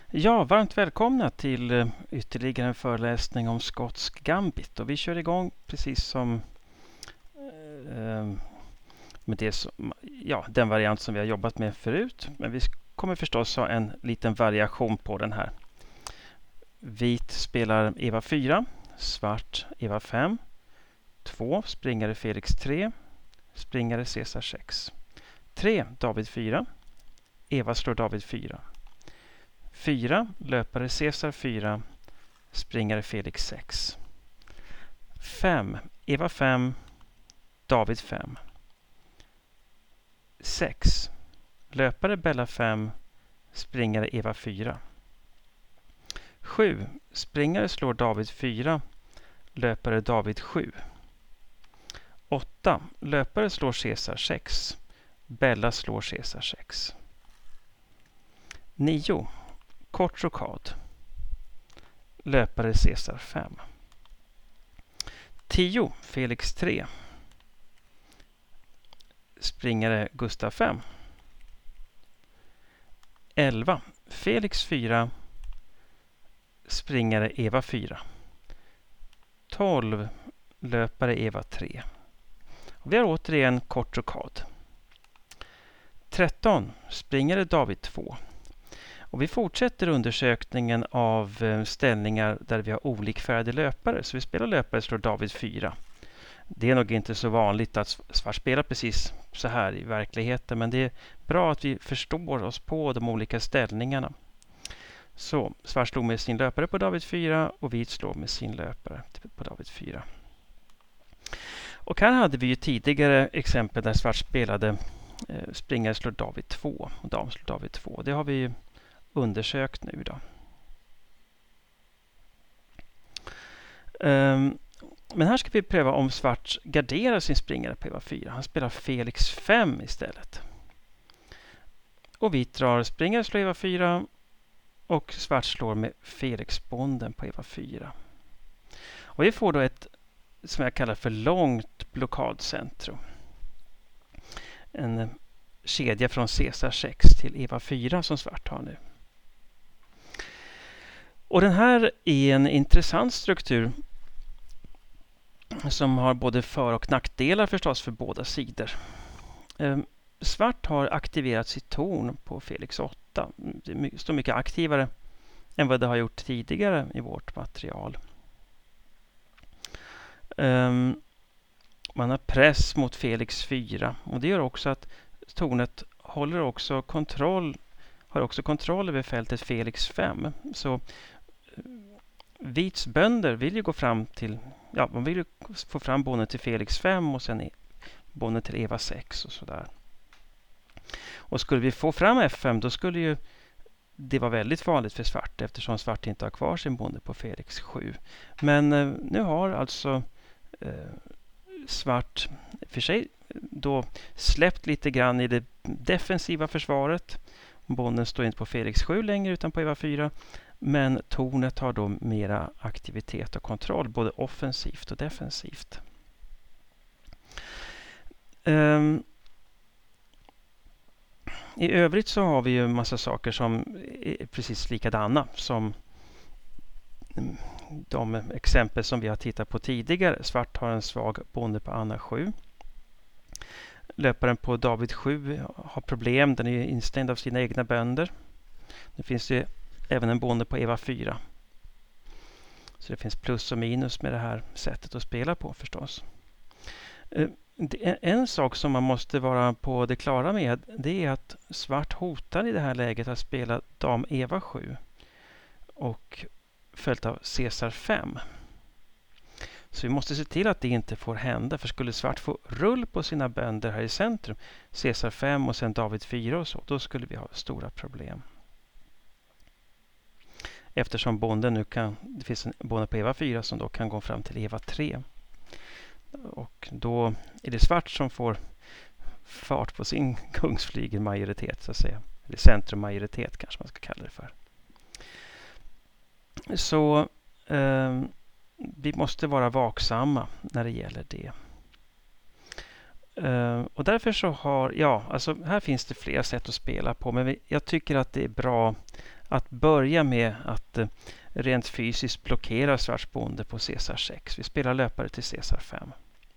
Ja, varmt välkomna till ytterligare en föreläsning om skotsk gambit. Och vi kör igång precis som med den variant som vi har jobbat med förut. Men vi kommer förstås ha en liten variation på den här. Vit spelar Eva 4, svart Eva 5, 2 springare Felix 3, springare Caesar 6. 3 David 4, Eva slår David 4. 4 löpare Caesar 4, springare Felix 6. 5 Eva 5, David 5. 6 löpare Bella 5, springare Eva 4. 7 springare slår David 4, löpare David 7. 8 löpare slår Caesar 6, Bella slår Caesar 6. 9 kort rokad, löpare Caesar 5. 10 Felix 3, springare Gustav 5. 11 Felix 4, springare Eva 4. 12 löpare Eva 3. Och vi har återigen kort rokad. 13 springare David 2. Och vi fortsätter undersökningen av ställningar där vi har olikfärgade löpare. Så vi spelar löpare slår David 4. Det är nog inte så vanligt att svart spelar precis så här i verkligheten. Men det är bra att vi förstår oss på de olika ställningarna. Så svart slår med sin löpare på David 4 och vit slår med sin löpare på David 4. Och här hade vi ju tidigare exempel där svart spelade springare slår David 2 och dam slår David 2. Det har vi ju undersökt nu då. Men här ska vi pröva om svart garderar sin springare på Eva 4. Han spelar Felix 5 istället. Och vit drar springare slår Eva 4 och svart slår med Felix-bonden på Eva 4. Och vi får då ett som jag kallar för långt blockadcentrum. En kedja från Caesar 6 till Eva 4 som svart har nu. Och den här är en intressant struktur som har både för- och nackdelar förstås för båda sidor. Svart har aktiverat sitt torn på Felix 8. Det står mycket aktivare än vad det har gjort tidigare i vårt material. Man har press mot Felix 4 och det gör också att tornet har också kontroll över fältet Felix 5. Så vits bönder vill ju gå fram till, man vill ju få fram bonden till Felix 5 och sen bonden till Eva 6 och sådär. Och skulle vi få fram F5 då skulle ju det vara väldigt vanligt för svart eftersom svart inte har kvar sin bonde på Felix 7. Men nu har alltså svart för sig då släppt lite grann i det defensiva försvaret. Bonden står inte på Felix 7 längre utan på Eva 4. Men tornet har då mera aktivitet och kontroll både offensivt och defensivt. I övrigt så har vi ju en massa saker som är precis likadana som de exempel som vi har tittat på tidigare. Svart har en svag bonde på Anna 7. Löparen på David 7 har problem. Den är instängd av sina egna bönder. Nu finns det även en bonde på Eva 4. Så det finns plus och minus med det här sättet att spela på förstås. En sak som man måste vara på det klara med det är att svart hotar i det här läget att spela dam Eva 7 och följt av Caesar 5. Så vi måste se till att det inte får hända, för skulle svart få rull på sina bönder här i centrum, Caesar 5 och sen David 4 och så, då skulle vi ha stora problem. Eftersom bonden nu det finns en bonde på Eva 4 som då kan gå fram till Eva 3. Och då är det svart som får fart på sin kungsflygelmajoritet så att säga. Eller centrummajoritet kanske man ska kalla det för. Så vi måste vara vaksamma när det gäller det. Och därför så har, alltså här finns det flera sätt att spela på. Men jag tycker att det är bra att börja med att rent fysiskt blockera svarts bonde på Caesar 6. Vi spelar löpare till Caesar 5.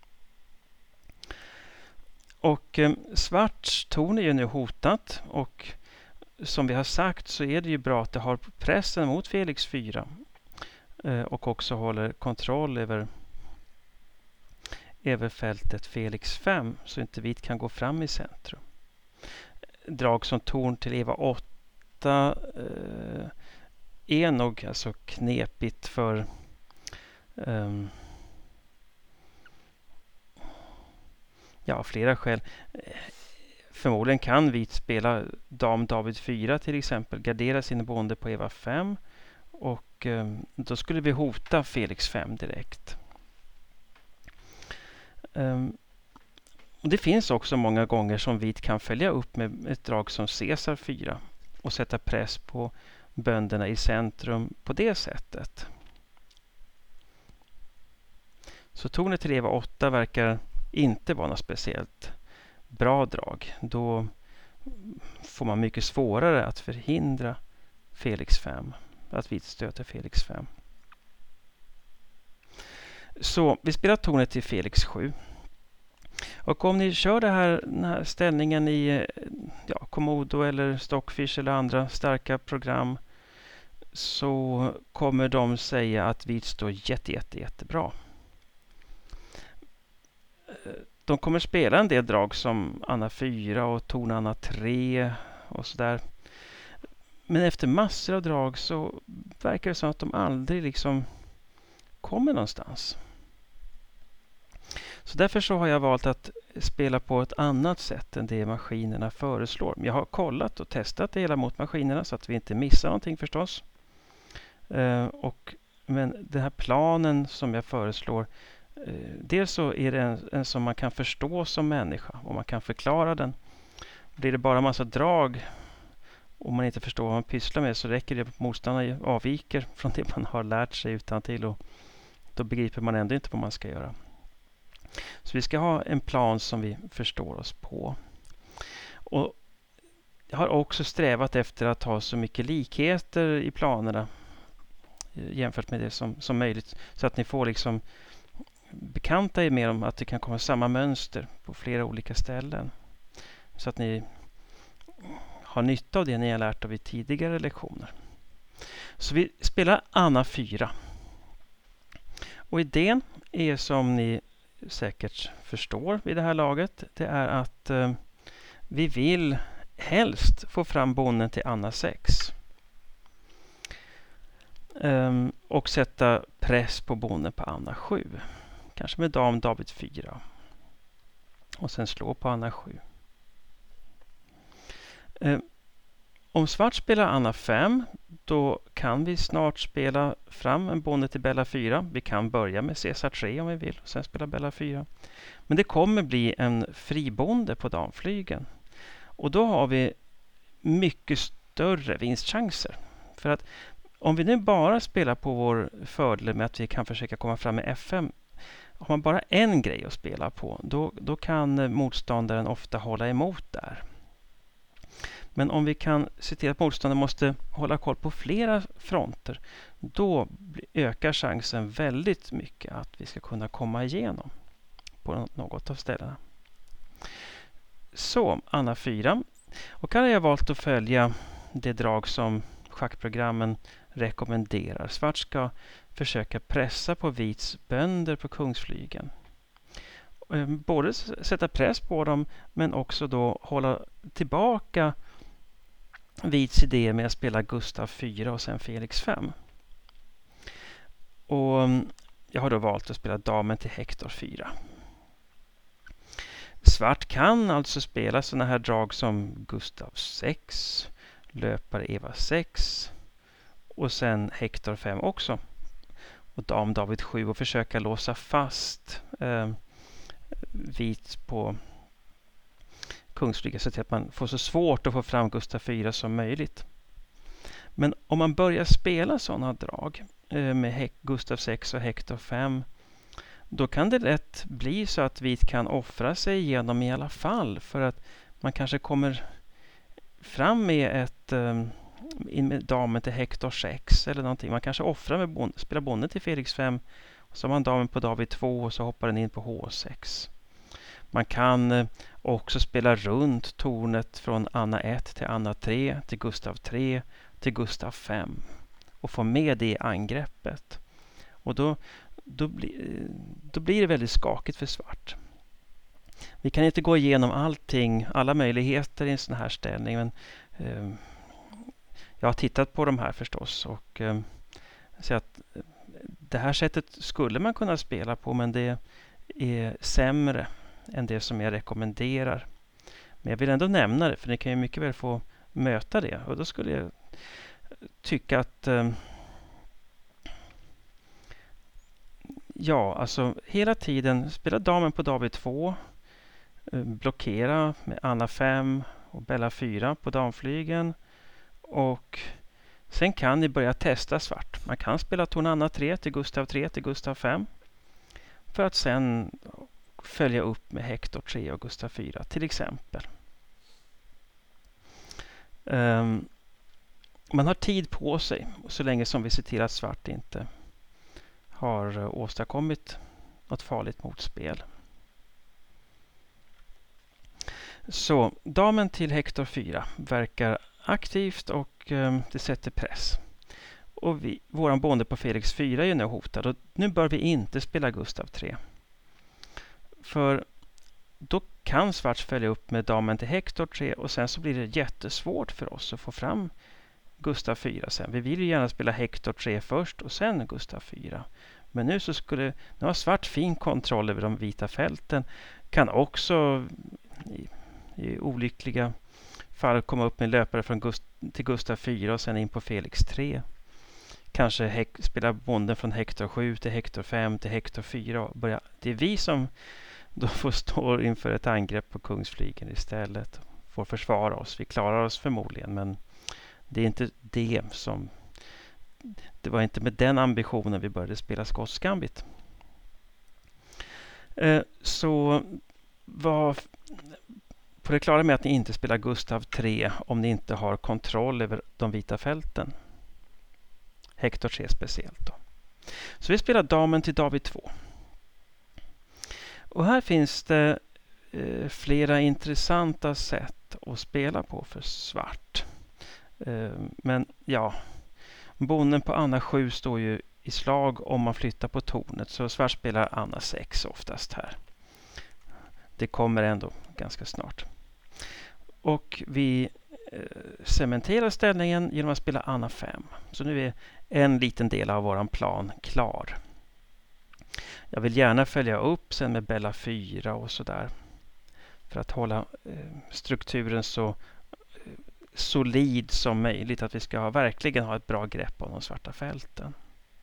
Och svarts torn är ju nu hotat, och som vi har sagt så är det ju bra att det har pressen mot Felix 4 och också håller kontroll över fältet Felix 5 så inte vit kan gå fram i centrum. Drag som torn till Eva 8 är nog alltså knepigt för flera skäl. Förmodligen kan vit spela dam David 4 till exempel, gardera sin bonde på Eva 5 och då skulle vi hota Felix 5 direkt. Och det finns också många gånger som vit kan följa upp med ett drag som Caesar 4 och sätta press på bönderna i centrum på det sättet. Så tornet till Eva 8 verkar inte vara något speciellt bra drag. Då får man mycket svårare att förhindra Felix 5. Att vit stöter Felix 5. Så vi spelar tornet till Felix 7. Och om ni kör den här ställningen i Komodo eller Stockfish eller andra starka program så kommer de säga att vit står jättebra. De kommer spela en del drag som Anna 4 och torn Anna 3 och sådär. Men efter massor av drag så verkar det som att de aldrig liksom kommer någonstans. Så därför så har jag valt att spela på ett annat sätt än det maskinerna föreslår. Jag har kollat och testat det hela mot maskinerna så att vi inte missar någonting förstås. Men den här planen som jag föreslår, dels så är det en som man kan förstå som människa och man kan förklara den. Blir det bara massa drag och man inte förstår vad man pysslar med så räcker det att motståndarna avviker från det man har lärt sig utantill och då begriper man ändå inte vad man ska göra. Så vi ska ha en plan som vi förstår oss på. Och jag har också strävat efter att ha så mycket likheter i planerna jämfört med det som möjligt. Så att ni får liksom bekanta er med om att det kan komma samma mönster på flera olika ställen. Så att ni har nytta av det ni har lärt av i tidigare lektioner. Så vi spelar Anna 4. Och idén är som ni säkert förstår vid det här laget. Det är att vi vill helst få fram bonden till Anna 6. Och sätta press på bonden på Anna 7. Kanske med dam David 4. Och sen slå på Anna 7. Om svart spelar Anna 5 då kan vi snart spela fram en bonde till Bella 4. Vi kan börja med Caesar 3 om vi vill och sen spela Bella 4. Men det kommer bli en fribonde på damflygen. Och då har vi mycket större vinstchanser. För att om vi nu bara spelar på vår fördel med att vi kan försöka komma fram med F5. Har man bara en grej att spela på då kan motståndaren ofta hålla emot där. Men om vi kan se till att motståndaren måste hålla koll på flera fronter då ökar chansen väldigt mycket att vi ska kunna komma igenom på något av ställena. Så, Anna 4. Och här har jag valt att följa det drag som schackprogrammen rekommenderar. Svart ska försöka pressa på vits bönder på kungsflygen. Både sätta press på dem men också då hålla tillbaka vits idé med att spela Gustav 4 och sen Felix 5. Och jag har då valt att spela damen till Hector 4. Svart kan alltså spela såna här drag som Gustav 6, löpare Eva 6 och sen Hector 5 också. Och dam David 7 och försöka låsa fast vit på kungsflyga så att man får så svårt att få fram Gustav 4 som möjligt. Men om man börjar spela sådana drag med Gustav 6 och Hector 5 då kan det lätt bli så att vit kan offra sig igenom i alla fall för att man kanske kommer fram med in med damen till Hector 6 eller någonting. Man kanske offrar med spelar bonden till Felix 5. Och så har man damen på David 2 och så hoppar den in på H6. Man kan också spela runt tornet från Anna 1 till Anna 3 till Gustav 3 till Gustav 5 och få med det i angreppet. Och då blir det väldigt skakigt för svart. Vi kan inte gå igenom alla möjligheter i en sån här ställning, men jag har tittat på de här förstås och så att det här sättet skulle man kunna spela på, men det är sämre än det som jag rekommenderar. Men jag vill ändå nämna det, för ni kan ju mycket väl få möta det. Och då skulle jag tycka att alltså hela tiden spela damen på David 2, blockera med Anna 5 och Bella 4 på damflygen, och sen kan ni börja testa svart. Man kan spela torn Anna 3 till Gustav 3 till Gustav 5 för att sen följa upp med Hector 3 och Gustav 4 till exempel. Man har tid på sig så länge som vi ser till att svart inte har åstadkommit något farligt motspel. Så damen till Hector 4 verkar aktivt och det sätter press. Och våran bonde på Felix 4 är ju nu hotad och nu bör vi inte spela Gustav 3. För då kan svart följa upp med damen till Hector 3 och sen så blir det jättesvårt för oss att få fram Gustav 4 sen. Vi vill ju gärna spela Hector 3 först och sen Gustav 4. Men nu har svart fin kontroll över de vita fälten. Kan också i olyckliga fall komma upp med löpare till Gustav 4 och sen in på Felix 3. Kanske spela bonden från Hector 7 till Hector 5 till Hector 4. Det är vi som då får stå inför ett angrepp på kungsflygen istället. Får försvara oss. Vi klarar oss förmodligen, men det är inte det var inte med den ambitionen vi började spela skotsk gambit. Så var på det klara med att ni inte spelar Gustav 3 om ni inte har kontroll över de vita fälten. Hector 3 speciellt då. Så vi spelar damen till David 2. Och här finns det flera intressanta sätt att spela på för svart. Men ja, bonden på Anna 7 står ju i slag om man flyttar på tornet, så svart spelar Anna 6 oftast här. Det kommer ändå ganska snart. Och vi cementerar ställningen genom att spela Anna 5. Så nu är en liten del av våran plan klar. Jag vill gärna följa upp sen med Bella 4 och sådär. För att hålla strukturen så solid som möjligt. Att vi ska verkligen ha ett bra grepp om de svarta fälten.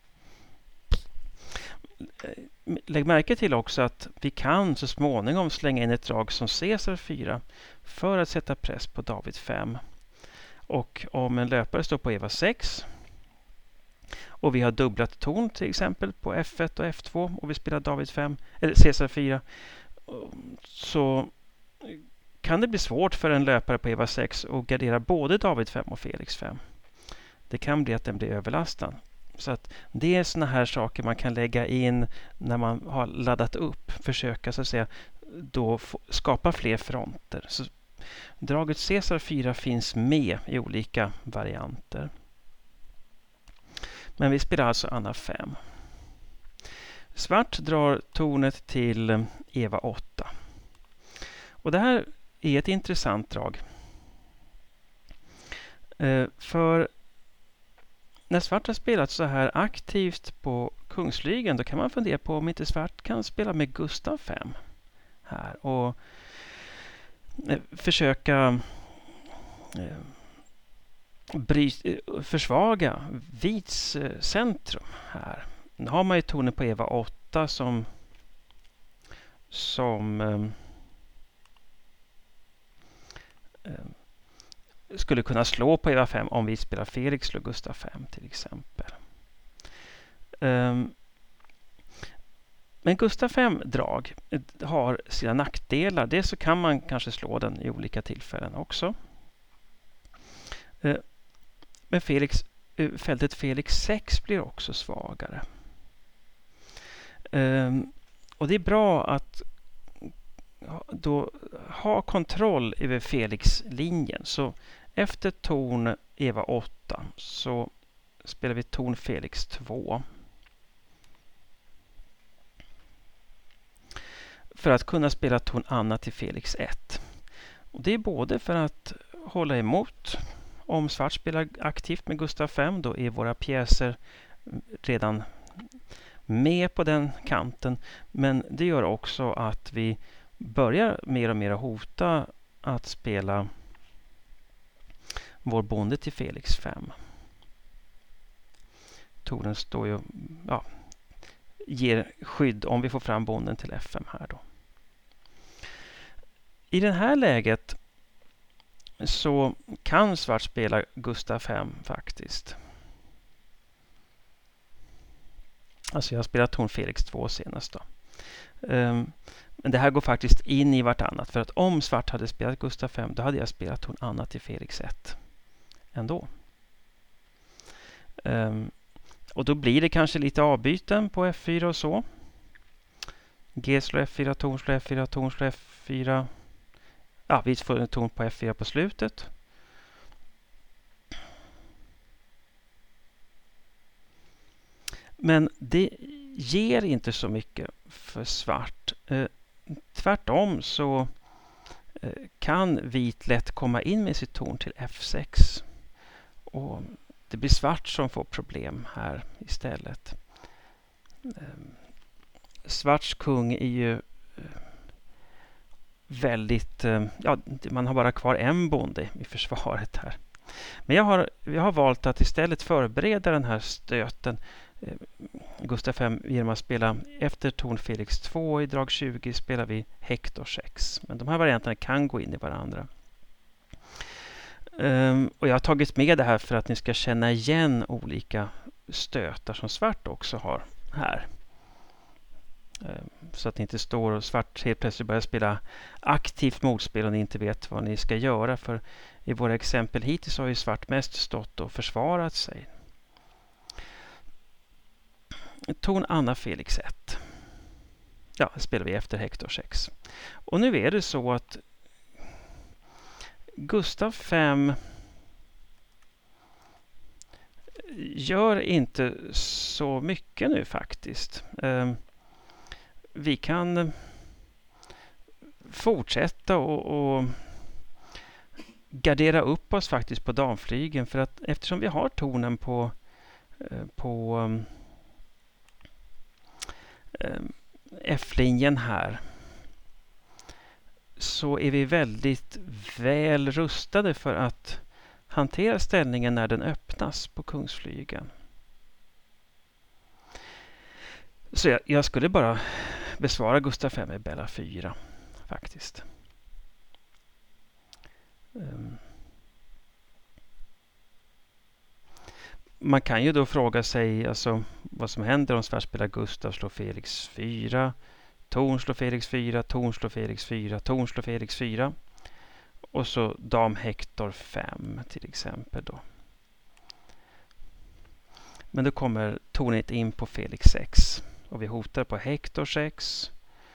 Lägg märke till också att vi kan så småningom slänga in ett drag som Caesar 4 för att sätta press på David 5. Och om en löpare står på Eva 6 och vi har dubblat torn till exempel på F1 och F2 och vi spelar David 5 eller Caesar 4, så kan det bli svårt för en löpare på Eva 6 att gardera både David 5 och Felix 5. Det kan bli att den blir överlastad. Så att det är såna här saker man kan lägga in när man har laddat upp. Försöka så att säga då skapa fler fronter. Så draget Caesar 4 finns med i olika varianter. Men vi spelar alltså Anna 5. Svart drar tornet till Eva 8. Och det här är ett intressant drag. För när svart har spelat så här aktivt på kungsflygen, då kan man fundera på om inte svart kan spela med Gustav 5 här och försöka försvaga vits centrum här. Nu har man ju tornen på Eva 8 som skulle kunna slå på Eva 5 om vi spelar Felix slår Gustav 5 till exempel. Men Gustav 5-drag har sina nackdelar. Dels så kan man kanske slå den i olika tillfällen också. Men fältet Felix 6 blir också svagare. Och det är bra att då ha kontroll över Felix-linjen. Så efter torn Eva 8 så spelar vi torn Felix 2. För att kunna spela torn Anna till Felix 1. Och det är både för att hålla emot. Om svart spelar aktivt med Gustav 5, då är våra pjäser redan med på den kanten. Men det gör också att vi börjar mer och mer hota att spela vår bonde till Felix 5. Toren står ju, ger skydd om vi får fram bonden till F5 här då. I det här läget så kan svart spela Gustav 5 faktiskt. Alltså jag har spelat torn Felix 2 senast då. Men det här går faktiskt in i vartannat. För att om svart hade spelat Gustav 5, då hade jag spelat torn Anna till Felix 1 ändå. Och då blir det kanske lite avbyten på F4 och så. G slår F4, torn slår F4, torn slår F4. Ja, vi får en torn på F4 på slutet. Men det ger inte så mycket för svart. Tvärtom så kan vit lätt komma in med sitt torn till F6. Och det blir svart som får problem här istället. Svarts kung är ju väldigt... man har bara kvar en bonde i försvaret här. Men jag har valt att istället förbereda den här stöten. Gustav 5 genom att spela efter torn Felix 2 i drag 20 spelar vi Hector 6. Men de här varianterna kan gå in i varandra. Och jag har tagit med det här för att ni ska känna igen olika stötar som svart också har här. Så att ni inte står och svart helt plötsligt börjar spela aktivt motspel och ni inte vet vad ni ska göra. För i våra exempel hittills har ju svart mest stått och försvarat sig. Torn Anna Felix 1. Ja, spelar vi efter Hector 6. Och nu är det så att Gustav 5 gör inte så mycket nu faktiskt. Vi kan fortsätta och gardera upp oss faktiskt på damflygen. För att eftersom vi har tornen på F-linjen här så är vi väldigt väl rustade för att hantera ställningen när den öppnas på kungsflygen. Så jag skulle bara besvara Gustav 5 med Bella 4 faktiskt. Man kan ju då fråga sig alltså, vad som händer om svart spelar Gustav slår Felix 4, torn slår Felix 4, torn slår Felix 4, torn slår Felix 4 och så dam Hector 5 till exempel då. Men då kommer tornet in på Felix 6 och vi hotar på Hector 6.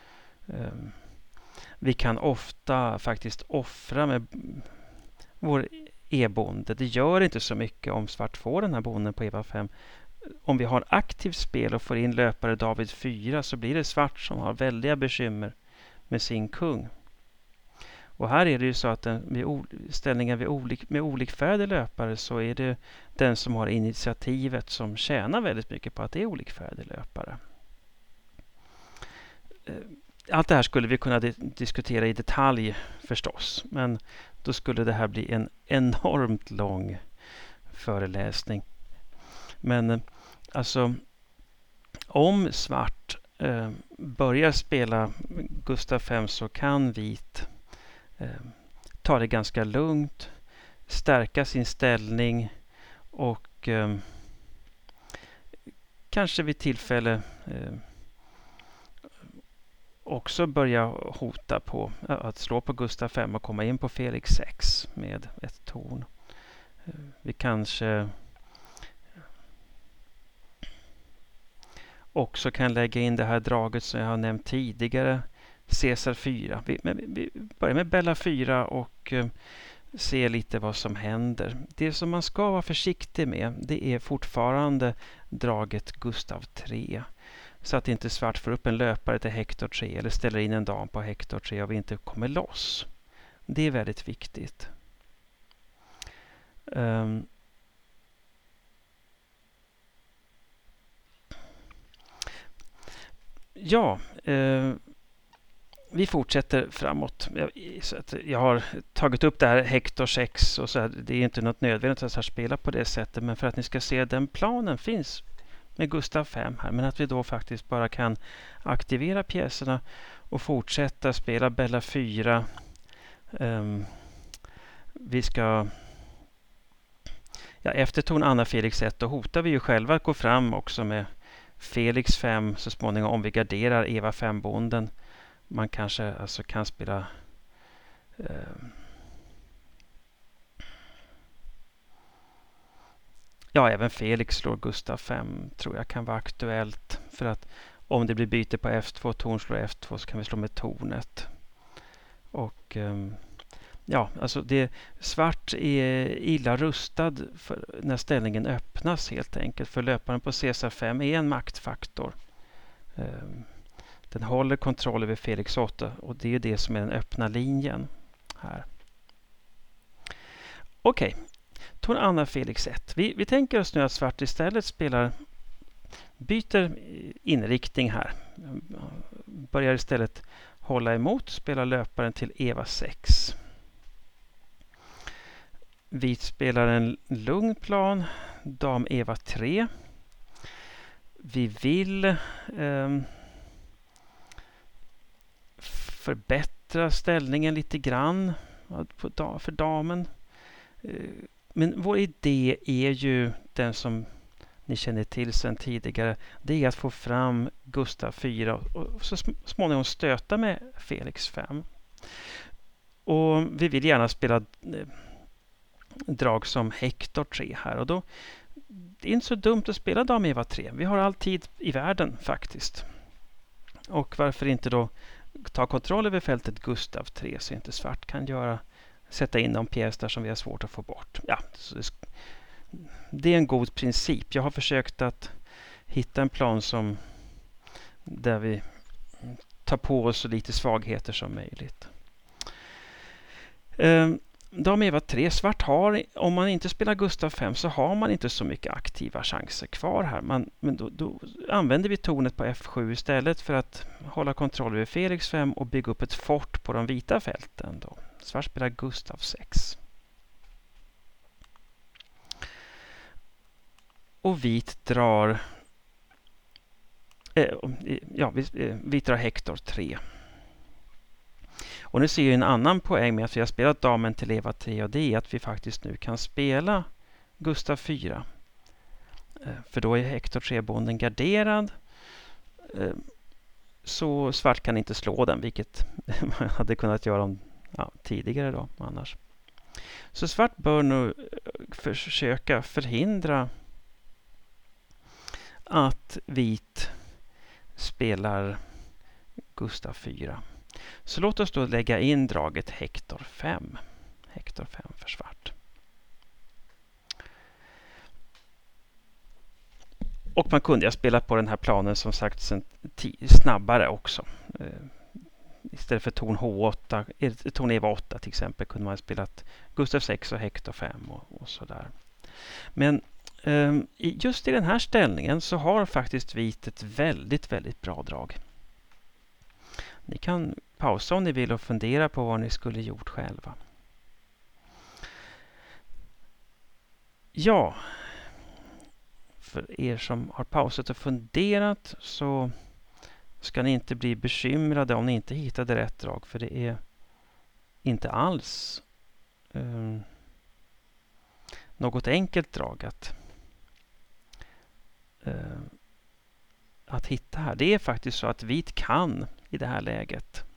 Vi kan ofta faktiskt offra med vår E-bonde. Det gör inte så mycket om svart får den här bonden på Eva 5. Om vi har aktivt spel och får in löpare David 4 så blir det svart som har väldiga bekymmer med sin kung. Och här är det ju så att vid ställningar med olikfärdig löpare så är det den som har initiativet som tjänar väldigt mycket på att det är olikfärdig löpare. Allt det här skulle vi kunna diskutera i detalj förstås. Men då skulle det här bli en enormt lång föreläsning. Men alltså om svart börjar spela Gustav 5 så kan vit ta det ganska lugnt, stärka sin ställning och kanske vid tillfälle också börja hota på att slå på Gustav 5 och komma in på Felix 6 med ett torn. Vi kanske också kan lägga in det här draget som jag har nämnt tidigare, Caesar 4. Vi börjar med Bella 4 och ser lite vad som händer. Det som man ska vara försiktig med, det är fortfarande draget Gustav 3. Så att inte svart får upp en löpare till Hector 3 eller ställer in en dam på Hector 3 och vi inte kommer loss. Det är väldigt viktigt. Vi fortsätter framåt. Jag har tagit upp det här Hector 6 och så här, det är inte något nödvändigt att spela på det sättet, men för att ni ska se den planen finns med Gustav 5 här, men att vi då faktiskt bara kan aktivera pjäserna och fortsätta spela Bella 4. Vi ska efter ton Anna Felix 1 då hotar vi ju själva att gå fram också med Felix 5 så småningom om vi garderar Eva 5-bonden. Man kanske alltså kan spela även Felix slår Gustav 5 tror jag kan vara aktuellt. För att om det blir byte på F2, torn slår F2 så kan vi slå med tornet. Och alltså svart är illa rustad när ställningen öppnas helt enkelt. För löparen på Caesar 5 är en maktfaktor. Den håller kontroll över Felix 8 och det är det som är den öppna linjen här. Okej, torn Anna Felix 1. Vi tänker oss nu att svart istället byter inriktning här. Börjar istället hålla emot, spelar löparen till Eva 6. Vit spelar en lugn plan, dam Eva 3. Vi vill förbättra ställningen lite grann för damen. Men vår idé är ju den som ni känner till sedan tidigare. Det är att få fram Gustav 4 och så småningom stöta med Felix 5. Och vi vill gärna spela drag som Hector 3 här. Och då det är inte så dumt att spela dam Eva 3. Vi har all tid i världen faktiskt. Och varför inte då ta kontroll över fältet Gustav 3 så inte svart kan sätta in de pjäser som vi har svårt att få bort. Det är en god princip. Jag har försökt att hitta en plan där vi tar på oss så lite svagheter som möjligt. Dam Eva 3, svart har, om man inte spelar Gustav 5 så har man inte så mycket aktiva chanser kvar här. Men då använder vi tornet på F7 istället för att hålla kontroll över Felix 5 och bygga upp ett fort på de vita fälten. Då. Svart spelar Gustav 6. Och vit drar vit drar Hector 3. Och nu ser jag en annan poäng med att vi har spelat damen till Eva 3 och det är att vi faktiskt nu kan spela Gustav 4. För då är Hector 3-bonden garderad. Så svart kan inte slå den, vilket man hade kunnat göra tidigare då annars. Så svart bör nu försöka förhindra att vit spelar Gustav 4. Så låt oss då lägga in draget Hector 5. Hector 5 för svart. Och man kunde ha spelat på den här planen som sagt snabbare också. Istället för torn H8, torn Eva 8 till exempel kunde man ha spelat Gustav 6 och Hector 5 och sådär. Men just i den här ställningen så har faktiskt vit ett väldigt, väldigt bra drag. Ni kan pausa om ni vill och fundera på vad ni skulle gjort själva. Ja, för er som har pausat och funderat så ska ni inte bli bekymrade om ni inte hittade rätt drag. För det är inte alls något enkelt drag att hitta här. Det är faktiskt så att vit kan i det här läget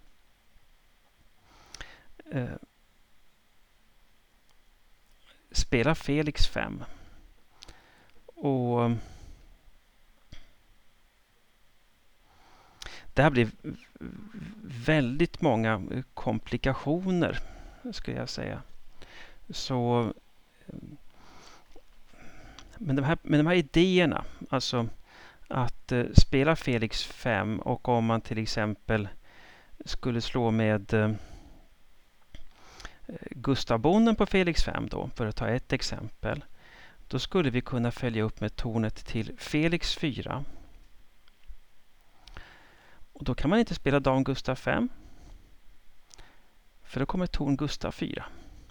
spela Felix 5. Och det här blir väldigt många komplikationer, skulle jag säga. Så men de här idéerna, alltså att spela Felix 5, och om man till exempel skulle slå med Gustavbonden på Felix 5 då, för att ta ett exempel, då skulle vi kunna följa upp med tornet till Felix 4. Och då kan man inte spela dam Gustav 5, för då kommer torn Gustav 4.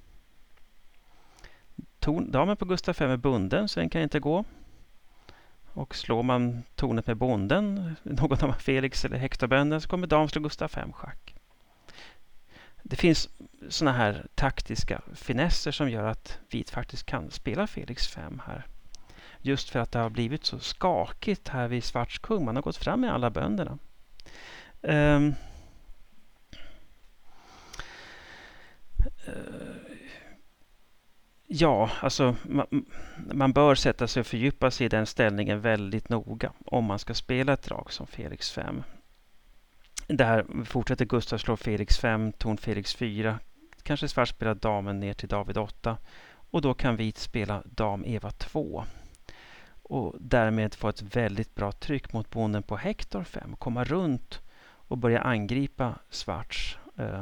Damen på Gustav 5 är bunden, så den kan inte gå. Och slår man tornet med bonden, någon av Felix eller Hectorbönden, så kommer dam slå Gustav 5 schack. Det finns såna här taktiska finesser som gör att vit faktiskt kan spela Felix 5 här. Just för att det har blivit så skakigt här vid svarts kung. Man har gått fram med alla bönderna. Ja, alltså man bör sätta sig och fördjupa sig i den ställningen väldigt noga om man ska spela ett drag som Felix 5. Där fortsätter Gustav slå Felix 5, torn Felix 4. Kanske svart spelar damen ner till David 8. Och då kan vit spela dam Eva 2. Och därmed få ett väldigt bra tryck mot bonden på Hector 5. Komma runt och börja angripa svarts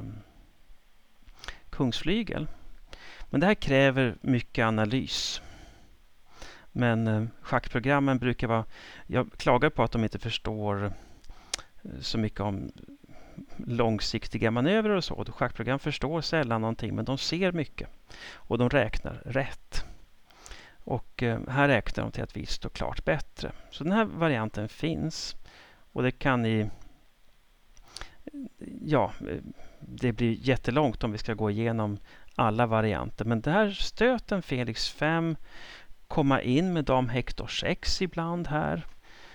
kungsflygel. Men det här kräver mycket analys. Men schackprogrammen brukar vara... Jag klagar på att de inte förstår så mycket om långsiktiga manövrer och så. Schackprogram förstår sällan någonting, men de ser mycket. Och de räknar rätt. Och här räknar de till att vi står klart bättre. Så den här varianten finns. Och det kan ni... Ja, det blir jättelångt om vi ska gå igenom alla varianter. Men det här stöten Felix 5, komma in med dam Hector 6 ibland här.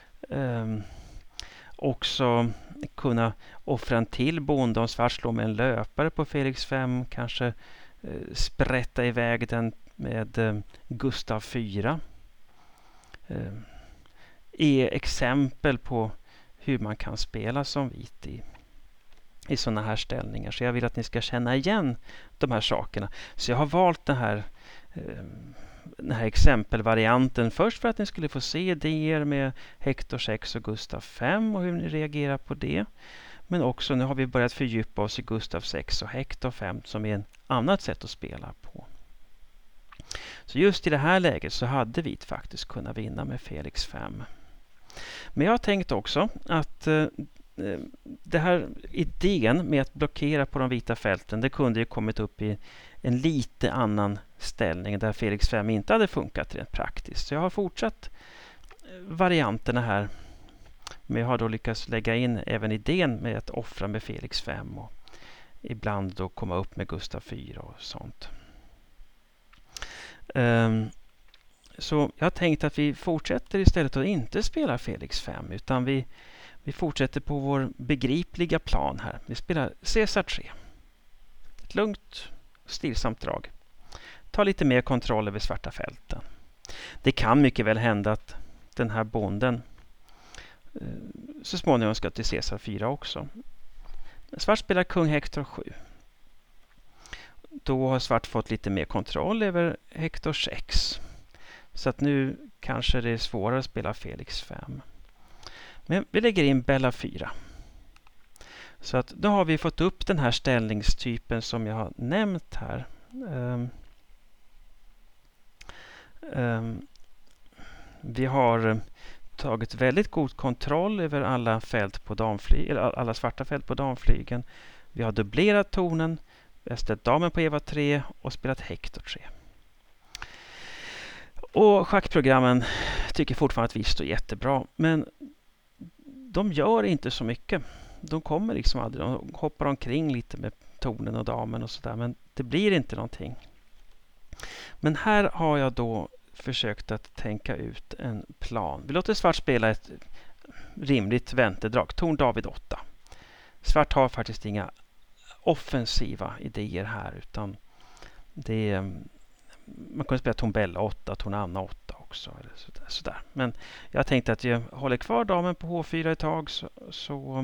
Också kunna offra en till bonde om svart slår med en löpare på Felix 5. Kanske sprätta iväg den med Gustav 4. Är exempel på hur man kan spela som vit i sådana här ställningar. Så jag vill att ni ska känna igen de här sakerna. Så jag har valt den här exempelvarianten först för att ni skulle få se idéer med Hector 6 och Gustav 5 och hur ni reagerar på det. Men också nu har vi börjat fördjupa oss i Gustav 6 och Hector 5 som är ett annat sätt att spela på. Så just i det här läget så hade vit faktiskt kunnat vinna med Felix 5. Men jag har tänkt också att det här idén med att blockera på de vita fälten, det kunde ju kommit upp i en lite annan ställning där Felix 5 inte hade funkat rent praktiskt. Så jag har fortsatt varianterna här. Men jag har då lyckats lägga in även idén med att offra med Felix 5 och ibland då komma upp med Gustav 4 och sånt. Så jag har tänkt att vi fortsätter istället att inte spela Felix 5 utan vi fortsätter på vår begripliga plan här. Vi spelar Caesar 3. Ett lugnt, stillsamt drag. Ta lite mer kontroll över svarta fälten. Det kan mycket väl hända att den här bonden så småningom ska till Caesar 4 också. Svart spelar kung Hector 7. Då har svart fått lite mer kontroll över Hector 6. Så att nu kanske det är svårare att spela Felix 5. Men vi lägger in Bella 4. Så att då har vi fått upp den här ställningstypen som jag har nämnt här. Vi har tagit väldigt god kontroll över alla fält på alla svarta fält på damflygen. Vi har dubblerat tornen, vi har ställt damen på Eva 3 och spelat Hector 3. Och schackprogrammen tycker fortfarande att vi står jättebra, men de gör inte så mycket. De kommer liksom aldrig, de hoppar omkring lite med tornen och damen och sådär, men det blir inte någonting. Men här har jag då försökt att tänka ut en plan. Vi låter svart spela ett rimligt väntedrag. Torn David 8. Svart har faktiskt inga offensiva idéer här utan det man kunde spela torn Bella 8, torn Anna 8 också. Eller sådär. Men jag tänkte att jag håller kvar damen på H4 ett tag så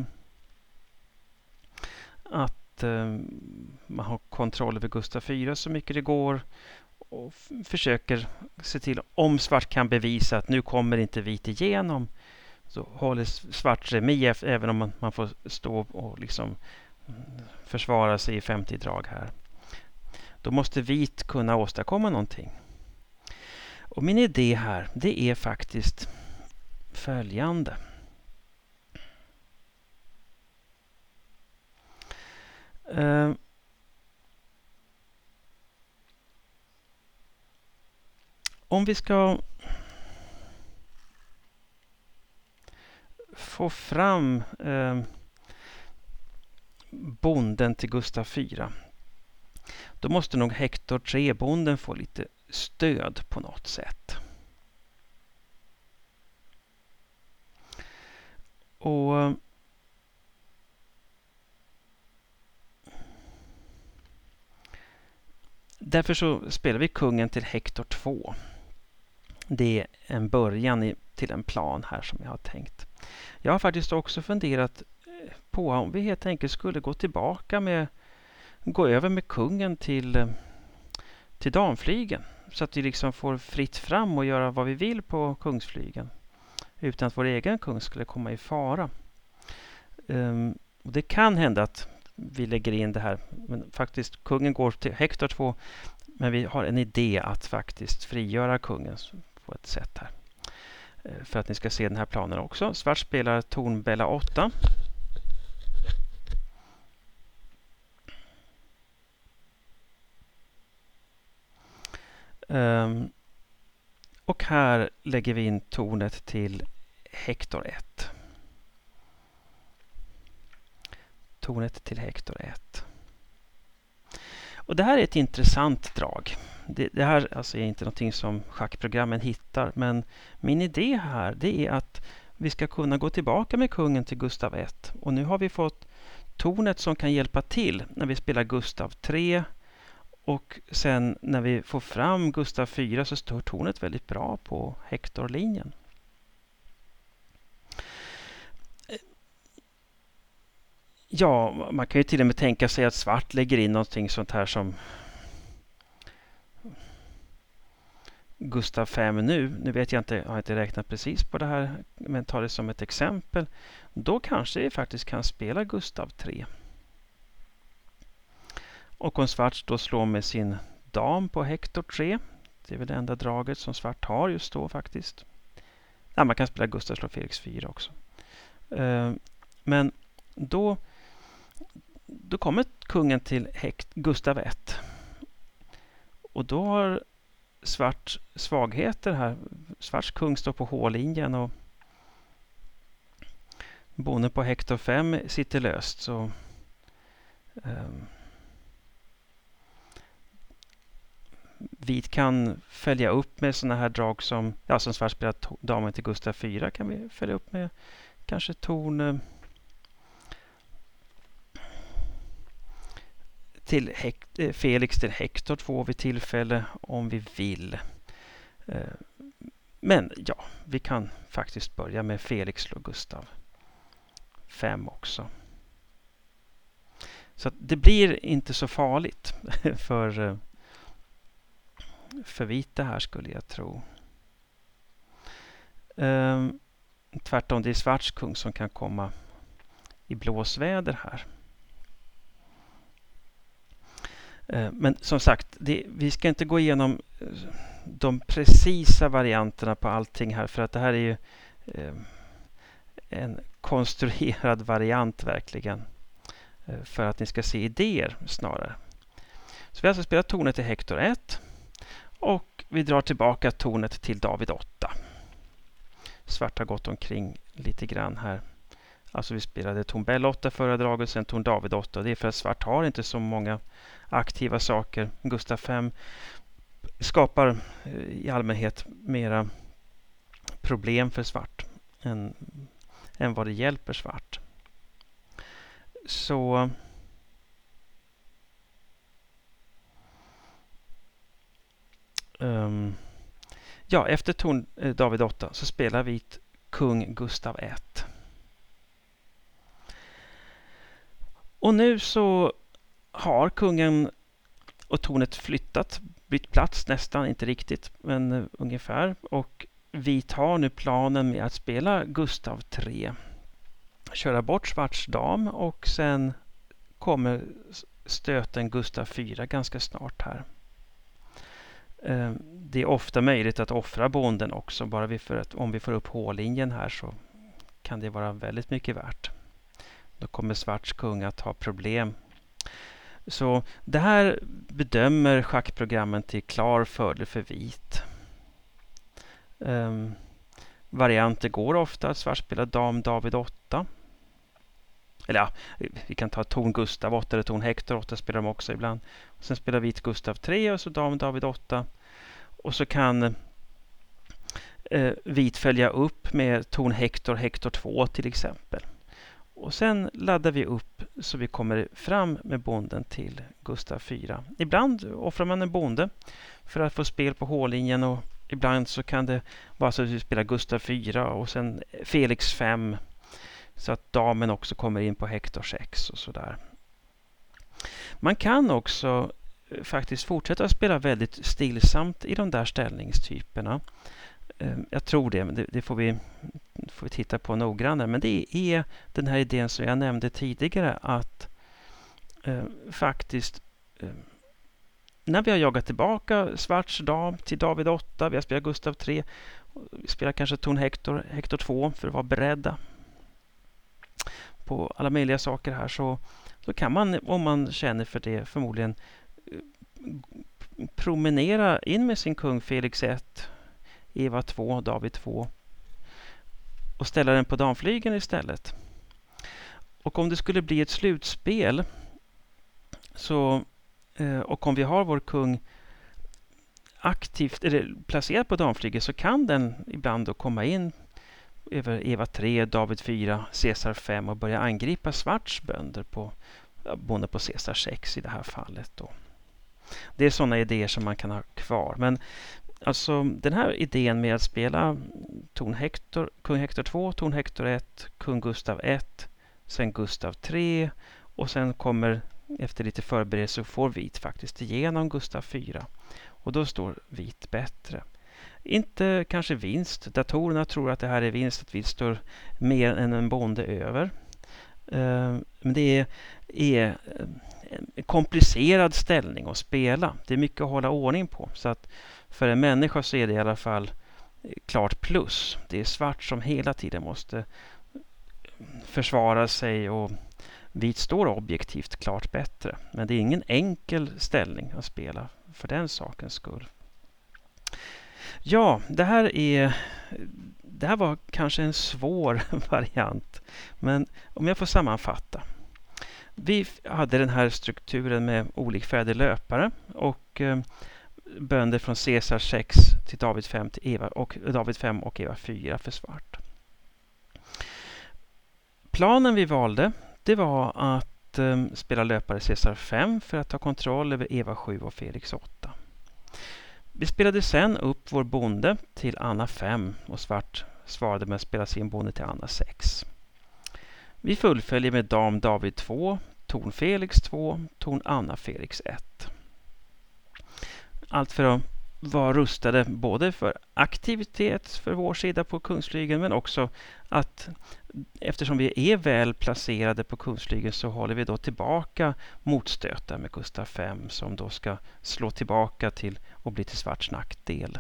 att man har kontroll över Gustav 4 så mycket det går och försöker se till om svart kan bevisa att nu kommer inte vit igenom, så håller svart remis även om man får stå och liksom försvara sig i 50 drag här. Då måste vit kunna åstadkomma någonting. Och min idé här, det är faktiskt följande. Om vi ska få fram bonden till Gustav 4, då måste nog Hector 3-bonden få lite stöd på något sätt. Och därför så spelar vi kungen till Hector 2. Det är en början till en plan här som jag har tänkt. Jag har faktiskt också funderat på om vi helt enkelt skulle gå över med kungen till damflygen. Så att vi liksom får fritt fram och göra vad vi vill på kungsflygen. Utan att vår egen kung skulle komma i fara. Och det kan hända att vi lägger in det här. Men faktiskt, kungen går till Hector 2. Men vi har en idé att faktiskt frigöra kungen på ett sätt här. För att ni ska se den här planen också. Svart spelar torn Bella 8. Och här lägger vi in tornet till Hector 1. Tornet till Hector 1. Och det här är ett intressant drag. Det här alltså är inte någonting som schackprogrammen hittar. Men min idé här, det är att vi ska kunna gå tillbaka med kungen till Gustav 1. Och nu har vi fått tornet som kan hjälpa till när vi spelar Gustav 3. Och sen när vi får fram Gustav 4 så står tornet väldigt bra på Hector-linjen. Ja, man kan ju till och med tänka sig att svart lägger in någonting sånt här som Gustav 5 nu. Nu vet jag inte, jag har inte räknat precis på det här, men tar det som ett exempel. Då kanske vi faktiskt kan spela Gustav 3. Och om svart då slår med sin dam på Hector 3. Det är väl det enda draget som svart har just då faktiskt. Ja, man kan spela Gustav slår Felix 4 också. Men då kommer kungen till Gustav 1. Och då har svart svagheter här. Svarts kung står på H-linjen och bonden på Hector 5 sitter löst. Så vit kan följa upp med såna här drag som svart spelar damen till Gustav 4 kan vi följa upp med kanske torn till Felix till Hector 2 vid tillfälle om vi vill. Men ja, vi kan faktiskt börja med Felix slår Gustav 5 också. Så att det blir inte så farligt för vita här skulle jag tro. Tvärtom, det är svarts kung som kan komma i blåsväder här. Men som sagt, vi ska inte gå igenom de precisa varianterna på allting här. För att det här är ju en konstruerad variant verkligen. För att ni ska se idéer snarare. Så vi har alltså spelat tornet till Hector 1. Och vi drar tillbaka tornet till David 8. Svart har gått omkring lite grann här. Alltså vi spelade torn Bella 8 förra draget, sen torn David 8. Det är för att svart har inte så många aktiva saker. Gustav 5 skapar i allmänhet mera problem för svart än vad det hjälper svart. Så Ja, efter torn David 8 så spelar vit kung Gustav 1. Och nu så har kungen och tornet flyttat, bytt plats nästan, inte riktigt, men ungefär. Och vit har nu planen med att spela Gustav 3. Köra bort svarts dam och sen kommer stöten Gustav 4 ganska snart här. Det är ofta möjligt att offra bonden också. Bara om vi får upp H-linjen här så kan det vara väldigt mycket värt. Då kommer svarts kung att ha problem. Så det här bedömer schackprogrammen till klar fördel för vit. Varianter går ofta att svart spelar dam David 8. Eller ja, vi kan ta torn Gustav 8 eller torn Hector 8 spelar de också ibland. Och sen spelar vit Gustav 3 och så dam David 8. Och så kan vit följa upp med torn Hector, Hector 2 till exempel. Och sen laddar vi upp så vi kommer fram med bonden till Gustav 4. Ibland offrar man en bonde för att få spel på H-linjen och ibland så kan det vara så att vi spelar Gustav 4 och sen Felix 5 så att damen också kommer in på Hector 6 och sådär. Man kan också faktiskt fortsätta att spela väldigt stillsamt i de där ställningstyperna. Jag tror det får vi titta på noggrannare. Men det är den här idén som jag nämnde tidigare att faktiskt när vi har jagat tillbaka svarts dam till David 8, vi har spelat Gustav 3, vi spelar kanske torn Hector 2 för att vara beredda på alla möjliga saker här så kan man, om man känner för det, förmodligen promenera in med sin kung Felix 1, Eva 2, David 2 och ställa den på damflygeln istället. Och om det skulle bli ett slutspel så, och om vi har vår kung aktivt eller placerad på damflygeln så kan den ibland då komma in över Eva 3, David 4, Caesar 5 och börja angripa svarts bönder på bonde på Caesar 6 i det här fallet då. Det är sådana idéer som man kan ha kvar. Men alltså den här idén med att spela torn Hector, kung Hector 2, torn Hector 1, kung Gustav 1, sen Gustav 3 och sen kommer efter lite förberedelse får vit faktiskt igenom Gustav 4. Och då står vit bättre. Inte kanske vinst. Datorerna tror att det här är vinst, att vit står mer än en bonde över. Men det är en komplicerad ställning att spela. Det är mycket att hålla ordning på. Så att för en människa så är det i alla fall klart plus. Det är svart som hela tiden måste försvara sig och vit står objektivt klart bättre. Men det är ingen enkel ställning att spela för den sakens skull. Ja, det här var kanske en svår variant. Men om jag får sammanfatta. Vi hade den här strukturen med olikfärdiga löpare och bönder från Caesar 6 till David 5 till Eva och David 5 och Eva 4 för svart. Planen vi valde det var att spela löpare Caesar 5 för att ta kontroll över Eva 7 och Felix 8. Vi spelade sen upp vår bonde till Anna 5 och svart svarade med att spela sin bonde till Anna 6. Vi fullföljer med dam David 2, torn Felix 2, torn Anna Felix 1. Allt för att vara rustade både för aktivitet för vår sida på kungsflygeln men också att eftersom vi är väl placerade på kungsflygeln så håller vi då tillbaka motstötar med Gustav 5 som då ska slå tillbaka till och bli till svarts nackdel.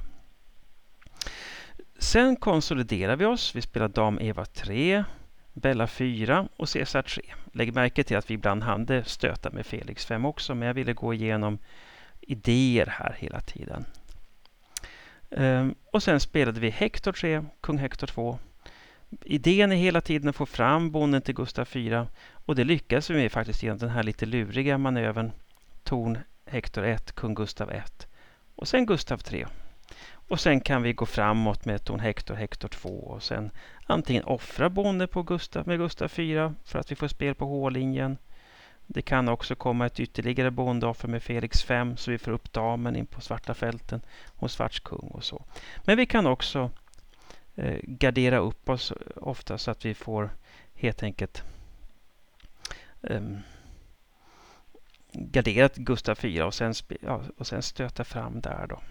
Sen konsoliderar vi oss. Vi spelar dam Eva 3, Bella 4 och Caesar 3. Lägg märke till att vi ibland hade stöta med Felix 5 också men jag ville gå igenom idéer här hela tiden. Och sen spelade vi Hector 3, kung Hector 2. Idén är hela tiden att få fram bonden till Gustav 4 och det lyckas vi med faktiskt genom den här lite luriga manövern torn Hector 1, kung Gustav 1 och sen Gustav 3. Och sen kan vi gå framåt med torn Hector, Hector 2 och sen antingen offra bonden på med Gustav 4 för att vi får spel på H-linjen. Det kan också komma ett ytterligare bondoffer med Felix 5 så vi får upp damen in på svarta fälten och svarts kung och så. Men vi kan också gardera upp oss ofta så att vi får helt enkelt garderat Gustav 4 och sen stöta fram där då.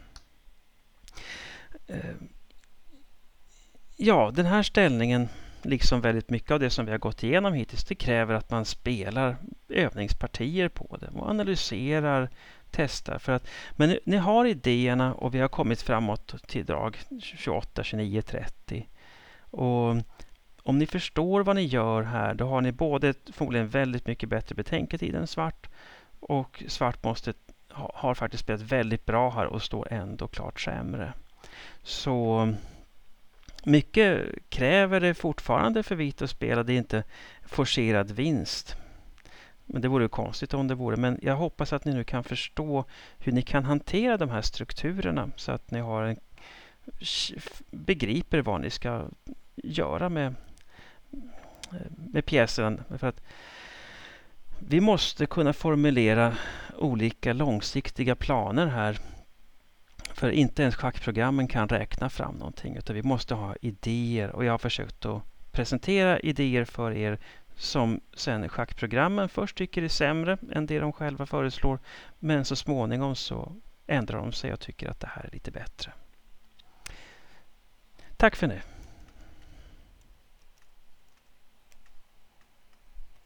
Ja, den här ställningen, liksom väldigt mycket av det som vi har gått igenom hittills, det kräver att man spelar övningspartier på det och analyserar, testar. Men ni har idéerna och vi har kommit framåt till drag 28, 29, 30. Och om ni förstår vad ni gör här, då har ni både förmodligen väldigt mycket bättre betänketid än svart, och svart har faktiskt spelat väldigt bra här och står ändå klart sämre. Så mycket kräver det fortfarande för vit att spela. Det är inte forcerad vinst. Men det vore konstigt om det vore. Men jag hoppas att ni nu kan förstå hur ni kan hantera de här strukturerna så att ni begriper vad ni ska göra med pjäsen. För att vi måste kunna formulera olika långsiktiga planer här. För inte ens schackprogrammen kan räkna fram någonting, utan vi måste ha idéer. Och jag har försökt att presentera idéer för er som sen schackprogrammen först tycker är sämre än det de själva föreslår. Men så småningom så ändrar de sig och tycker att det här är lite bättre. Tack för nu.